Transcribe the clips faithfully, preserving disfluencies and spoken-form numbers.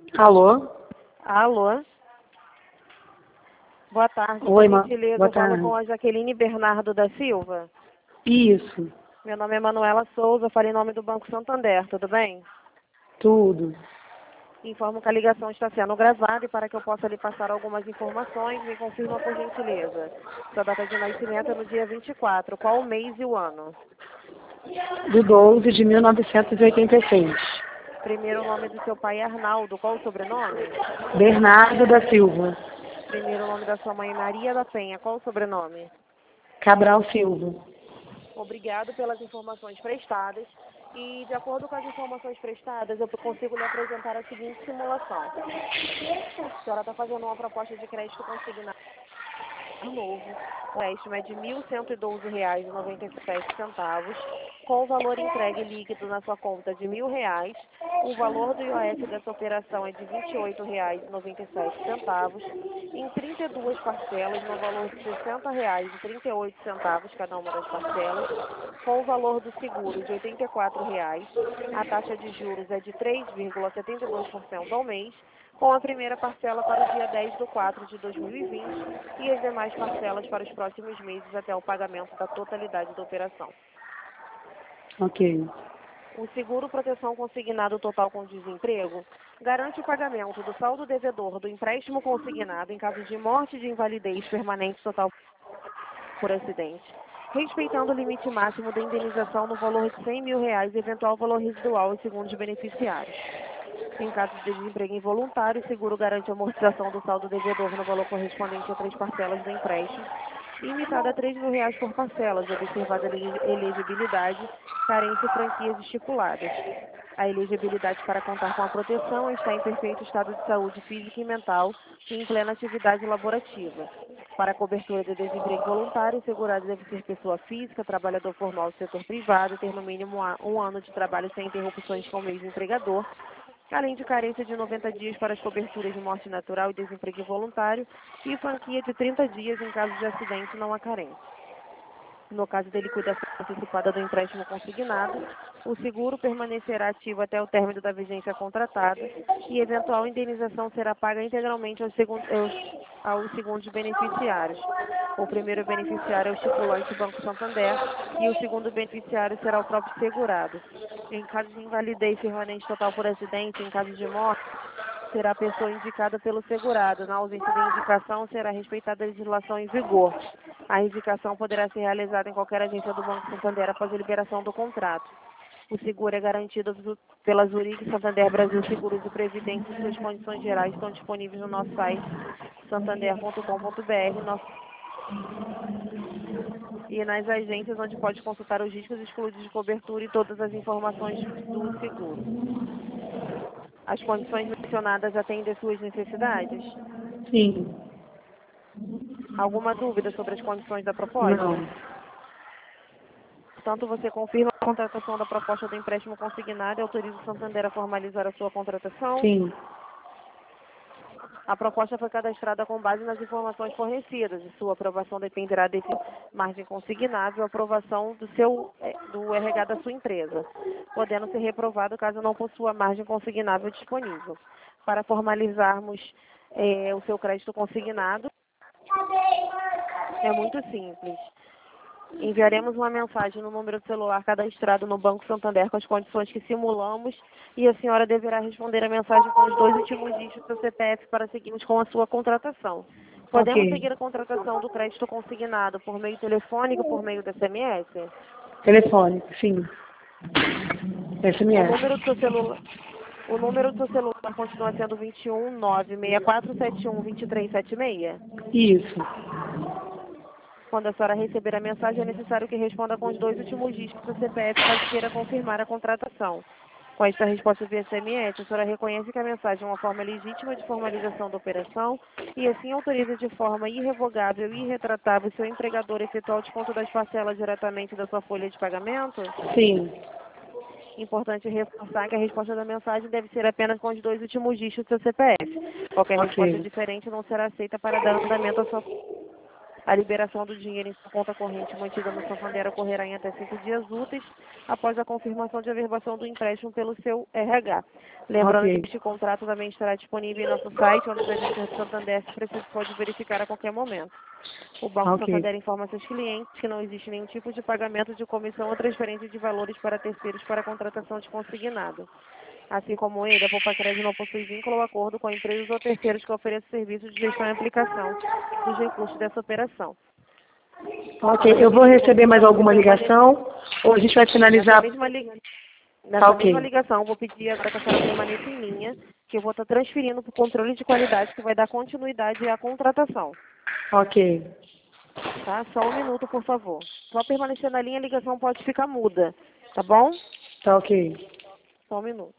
Alô? Alô? Boa tarde, Oi, por ma... gentileza, boa eu falo tarde. com a Jaqueline Bernardo da Silva. Isso, Meu nome é Manuela Souza, falo em nome do Banco Santander, tudo bem? tudo. Informo que a ligação está sendo gravada e para que eu possa lhe passar algumas informações, me confirma por gentileza. Sua data de nascimento é no dia vinte e quatro, qual o mês e o ano? Do doze de mil novecentos e oitenta e seis. Primeiro nome do seu pai é Arnaldo, qual o sobrenome? Bernardo da Silva. Primeiro nome da sua mãe é Maria da Penha, qual o sobrenome? Cabral Silva. Obrigado pelas informações prestadas. E, de acordo com as informações prestadas, eu consigo lhe apresentar a seguinte simulação. A senhora está fazendo uma proposta de crédito consignado novo. O empréstimo é de mil cento e doze reais e noventa e sete centavos, com o valor entregue líquido na sua conta de mil reais. O valor do I O F dessa operação é de vinte e oito reais e noventa e sete centavos, em trinta e duas parcelas, no valor de sessenta reais e trinta e oito centavos cada uma das parcelas, com o valor do seguro de oitenta e quatro reais. A taxa de juros é de três vírgula setenta e dois por cento ao mês, com a primeira parcela para o dia dez de quatro de dois mil e vinte e as demais parcelas para os próximos meses até o pagamento da totalidade da operação. Ok. O seguro proteção consignado total com desemprego garante o pagamento do saldo devedor do empréstimo consignado em caso de morte de invalidez permanente total por acidente, respeitando o limite máximo da indenização no valor de cem mil reais e eventual valor residual em segundos beneficiários. Em caso de desemprego involuntário, o seguro garante a amortização do saldo devedor no valor correspondente a três parcelas do empréstimo, limitada a três mil reais por parcelas, observada a elegibilidade, carência e franquias estipuladas. A elegibilidade para contar com a proteção está em perfeito estado de saúde física e mental e em plena atividade laborativa. Para a cobertura de desemprego voluntário, o segurado deve ser pessoa física, trabalhador formal do setor privado, ter no mínimo um ano de trabalho sem interrupções com o mesmo empregador, além de carência de noventa dias para as coberturas de morte natural e desemprego involuntário e franquia de trinta dias em caso de acidente não há carência. No caso de liquidação antecipada do empréstimo consignado, o seguro permanecerá ativo até o término da vigência contratada e eventual indenização será paga integralmente aos segundos, aos, aos segundos beneficiários. O primeiro beneficiário é o estipulante Banco Santander e o segundo beneficiário será o próprio segurado. Em caso de invalidez permanente total por acidente, em caso de morte, será a pessoa indicada pelo segurado. Na ausência de indicação, será respeitada a legislação em vigor. A indicação poderá ser realizada em qualquer agência do Banco Santander após a liberação do contrato. O seguro é garantido pela Zurich Santander Brasil Seguros e Previdência e suas condições gerais estão disponíveis no nosso site santander ponto com ponto br nosso... e nas agências onde pode consultar os riscos excluídos de cobertura e todas as informações do seguro. As condições mencionadas atendem às suas necessidades? Sim. Alguma dúvida sobre as condições da proposta? Não. Portanto, você confirma a contratação da proposta do empréstimo consignado e autoriza o Santander a formalizar a sua contratação? Sim. A proposta foi cadastrada com base nas informações fornecidas e sua aprovação dependerá da margem consignável e aprovação do, seu, do R H da sua empresa, podendo ser reprovado caso não possua margem consignável disponível. Para formalizarmos é, o seu crédito consignado, é muito simples. Enviaremos uma mensagem no número de celular cadastrado no Banco Santander com as condições que simulamos e a senhora deverá responder a mensagem com os dois últimos dígitos do C P F para seguirmos com a sua contratação. Podemos Ok. seguir a contratação do crédito consignado por meio telefônico ou por meio do S M S? Telefônico, sim. O S M S. número do seu celular, o número do seu celular continua sendo vinte e um, nove seis quatro sete um, dois três sete seis? Isso. Quando a senhora receber a mensagem, é necessário que responda com os dois últimos dígitos do C P F caso queira confirmar a contratação. Com esta resposta via S M S, a senhora reconhece que a mensagem é uma forma legítima de formalização da operação e assim autoriza de forma irrevogável e irretratável seu empregador a efetuar o desconto das parcelas diretamente da sua folha de pagamento? Sim. Importante reforçar que a resposta da mensagem deve ser apenas com os dois últimos dígitos do seu C P F. Qualquer resposta Ok. diferente não será aceita para dar andamento à sua A liberação do dinheiro em sua conta corrente mantida no Santander ocorrerá em até cinco dias úteis após a confirmação de averbação do empréstimo pelo seu R H. Lembrando Ok. que este contrato também estará disponível em nosso site, onde os agentes do Santander, se preciso, pode verificar a qualquer momento. O Banco Ok. Santander informa a seus clientes que não existe nenhum tipo de pagamento de comissão ou transferência de valores para terceiros para a contratação de consignado. Assim como ele, a Poupa-Crédito não possui vínculo ou acordo com empresas ou terceiros que ofereçam serviços de gestão e aplicação dos recursos dessa operação. Ok. Então, Eu vou Jaqueline, vou receber pedir mais para você alguma permanecer ligação? Ou a gente vai nessa finalizar? mesma, li... Tá nessa mesma ok. ligação. Vou pedir agora que a senhora permaneça em linha, que eu vou estar transferindo para o controle de qualidade, que vai dar continuidade à contratação. Ok. Tá? Só um minuto, por favor. Só permanecer na linha, a ligação pode ficar muda. Tá bom? Tá ok. Só um minuto.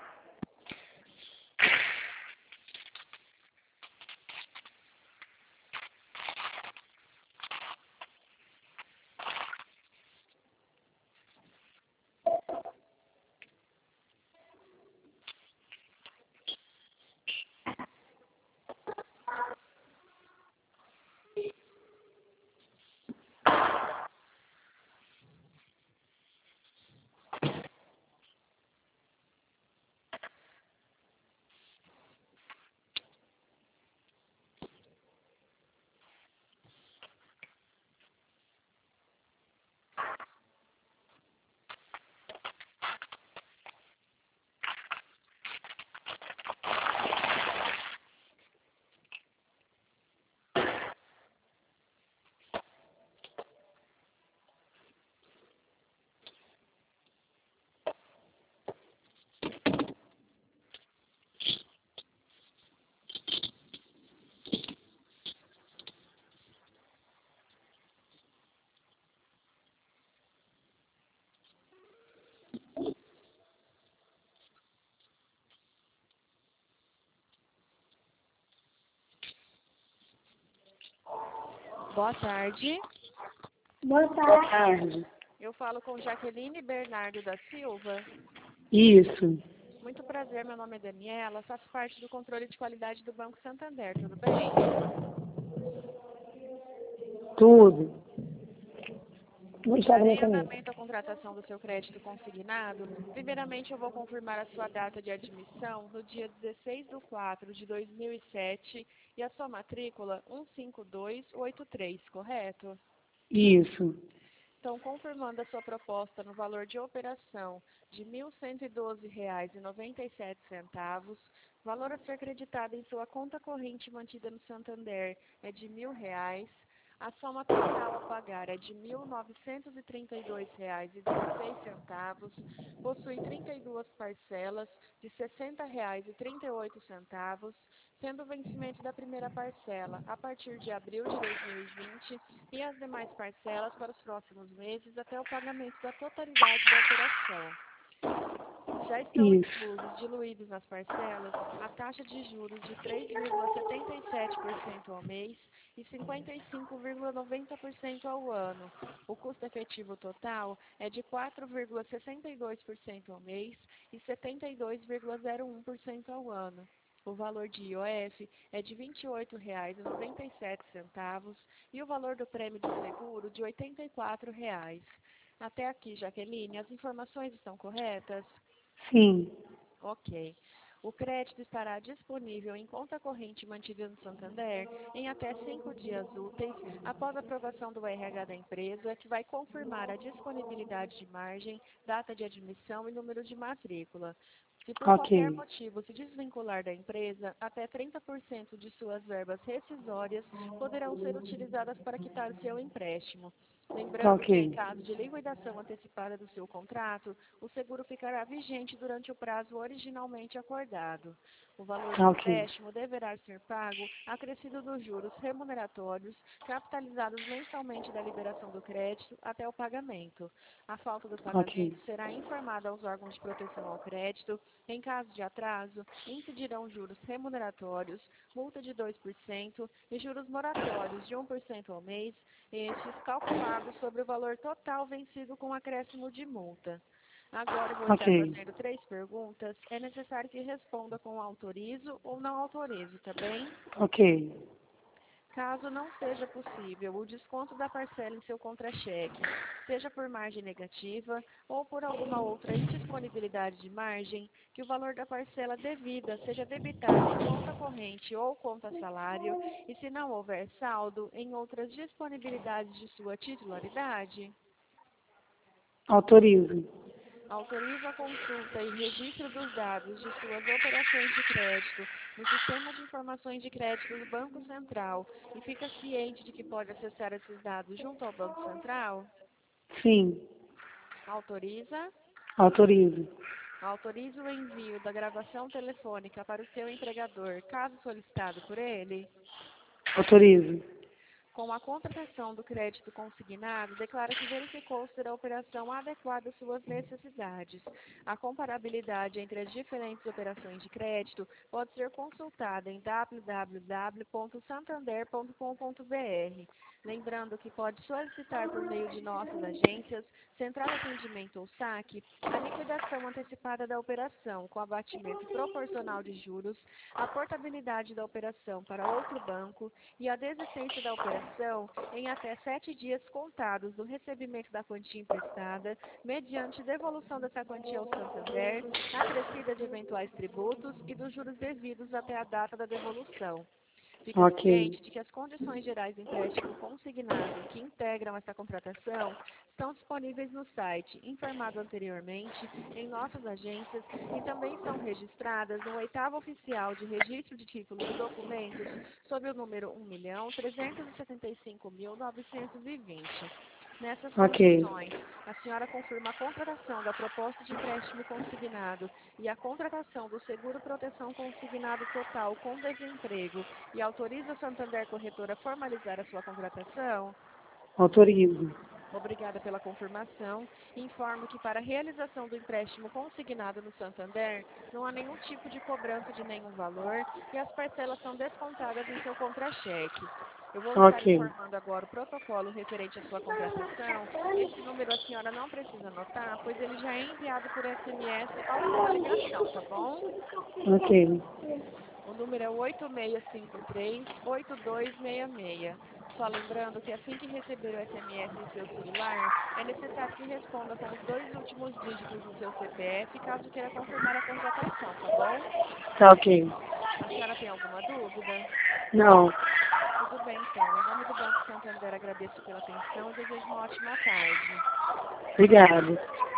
Boa tarde. Boa tarde. Eu falo com Jaqueline Bernardo da Silva. Isso. Muito prazer, meu nome é Daniela, faço parte do controle de qualidade do Banco Santander, tudo bem? Tudo. Não sabe Darei nem comigo. andamento à contratação do seu crédito consignado. Primeiramente, eu vou confirmar a sua data de admissão no dia dezesseis de quatro de dois mil e sete e a sua matrícula um cinco dois oito três, correto? Isso. Então, confirmando a sua proposta no valor de operação de mil cento e doze reais e noventa e sete centavos, valor a ser creditado em sua conta corrente mantida no Santander é de mil reais, a soma total a pagar é de mil novecentos e trinta e dois reais e dezesseis centavos, possui trinta e duas parcelas de sessenta reais e trinta e oito centavos, sendo o vencimento da primeira parcela a partir de abril de dois mil e vinte e as demais parcelas para os próximos meses até o pagamento da totalidade da operação. Já estão Isso. inclusos, diluídos nas parcelas, a taxa de juros de três vírgula setenta e sete por cento ao mês e cinquenta e cinco vírgula noventa por cento ao ano. O custo efetivo total é de quatro vírgula sessenta e dois por cento ao mês e setenta e dois vírgula zero um por cento ao ano. O valor de I O F é de vinte e oito reais e noventa e sete centavos e o valor do prêmio de seguro de oitenta e quatro reais. Até aqui, Jaqueline, as informações estão corretas? Sim. Ok. O crédito estará disponível em conta corrente mantida no Santander em até cinco dias úteis após a aprovação do R H da empresa, que vai confirmar a disponibilidade de margem, data de admissão e número de matrícula. Se por qualquer Ok. motivo se desvincular da empresa, até trinta por cento de suas verbas rescisórias poderão ser utilizadas para quitar o seu empréstimo. Lembrando que, em Ok. caso de liquidação antecipada do seu contrato, o seguro ficará vigente durante o prazo originalmente acordado. O valor do Ok. empréstimo deverá ser pago acrescido dos juros remuneratórios capitalizados mensalmente da liberação do crédito até o pagamento. A falta do Ok. pagamento será informada aos órgãos de proteção ao crédito. Em caso de atraso, incidirão juros remuneratórios, multa de dois por cento e juros moratórios de um por cento ao mês, estes calculados sobre o valor total vencido com acréscimo de multa. Agora eu vou estar Ok. fazendo três perguntas. É necessário que responda com autorizo ou não autorizo, tá bem? Ok. Caso não seja possível o desconto da parcela em seu contra-cheque, seja por margem negativa ou por alguma outra indisponibilidade de margem, que o valor da parcela devida seja debitado em conta corrente ou conta salário e, se não houver saldo, em outras disponibilidades de sua titularidade. Autorizo. Autoriza a consulta e registro dos dados de suas operações de crédito no Sistema de Informações de Crédito do Banco Central e fica ciente de que pode acessar esses dados junto ao Banco Central? Sim. Autoriza? Autorizo. Autoriza o envio da gravação telefônica para o seu empregador, caso solicitado por ele? Autorizo. Com a contratação do crédito consignado, declara que verificou ser a operação adequada às suas necessidades. A comparabilidade entre as diferentes operações de crédito pode ser consultada em w w w ponto santander ponto com ponto b r. Lembrando que pode solicitar por meio de nossas agências, Central Atendimento ou saque, a liquidação antecipada da operação, com abatimento proporcional de juros, a portabilidade da operação para outro banco e a desistência da operação em até sete dias contados do recebimento da quantia emprestada, mediante devolução dessa quantia ao Santander, acrescida de eventuais tributos e dos juros devidos até a data da devolução. Fica Ok. ciente de que as condições gerais do empréstimo consignado que integram essa contratação estão disponíveis no site, informado anteriormente, em nossas agências e também são registradas no oitavo oficial de registro de títulos e documentos sob o número um milhão trezentos e setenta e cinco mil novecentos e vinte. Nessas Ok. condições, a senhora confirma a contratação da proposta de empréstimo consignado e a contratação do seguro proteção consignado total com desemprego e autoriza a Santander Corretora a formalizar a sua contratação? Autorizo. Obrigada pela confirmação. Informo que para a realização do empréstimo consignado no Santander, não há nenhum tipo de cobrança de nenhum valor e as parcelas são descontadas em seu contra-cheque. Eu vou estar Ok. informando agora o protocolo referente à sua contratação. Esse número a senhora não precisa anotar, pois ele já é enviado por S M S ao fim da ligação, tá bom? Ok. O número é oito seis cinco três, oito dois seis seis. Só lembrando que assim que receber o S M S em seu celular, é necessário que responda com os dois últimos dígitos do seu C P F, caso queira confirmar a contratação, tá bom? Tá ok. A senhora tem alguma dúvida? Não. Tudo bem, então. Em nome do Banco Santander, agradeço pela atenção e desejo uma ótima tarde. Obrigado.